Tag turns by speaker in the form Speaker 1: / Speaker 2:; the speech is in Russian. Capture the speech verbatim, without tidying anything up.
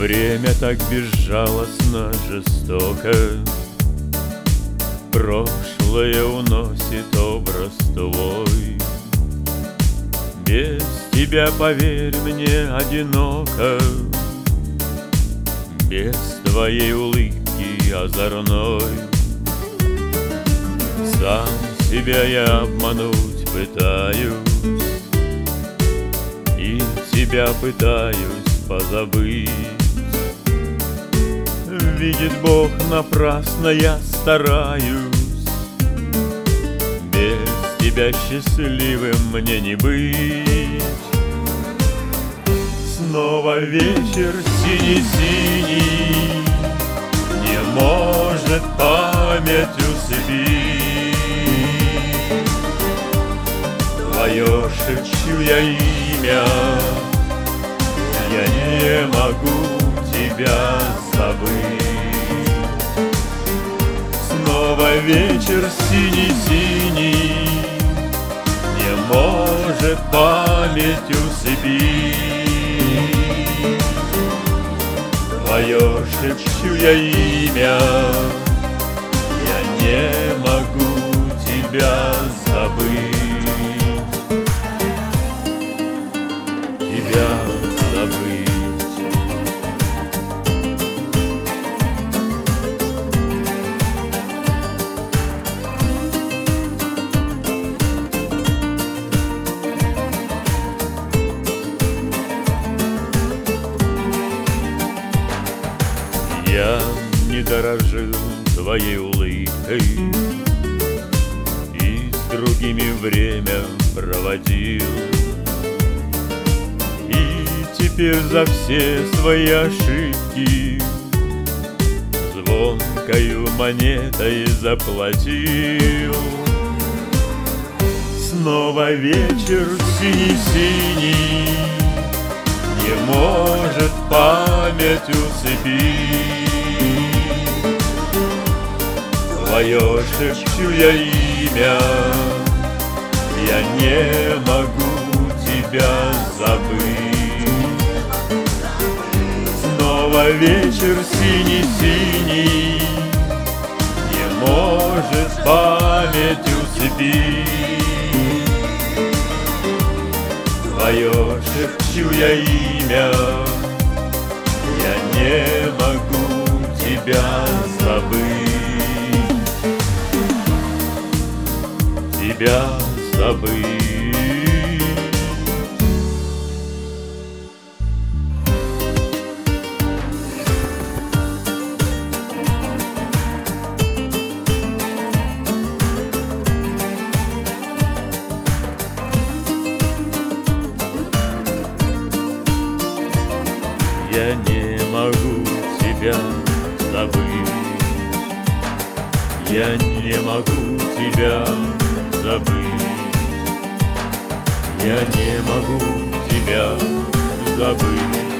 Speaker 1: Время так безжалостно, жестоко, прошлое уносит образ твой. Без тебя, поверь мне, одиноко, без твоей улыбки озорной. Сам себя я обмануть пытаюсь, и тебя пытаюсь позабыть. Видит Бог, напрасно я стараюсь, без тебя счастливым мне не быть. Снова вечер синий-синий, не может память усыпить. Твое шепчу я имя, я не могу тебя забыть. Снова вечер синий-синий, не может память усыпить. Твое шепчу я имя, я не могу тебя забыть. Тебя забыть. Я не дорожил твоей улыбкой и с другими время проводил. И теперь за все свои ошибки звонкою монетой заплатил. Снова вечер синий-синий, не может память усыпить. Твое шепчу я имя, я не могу тебя забыть. Снова вечер синий-синий, не может память усыпить. Твое шепчу я имя, я не могу тебя забыть. Тебя забыть. Я не могу тебя забыть. Я не могу тебя забыть. Я не могу тебя забыть.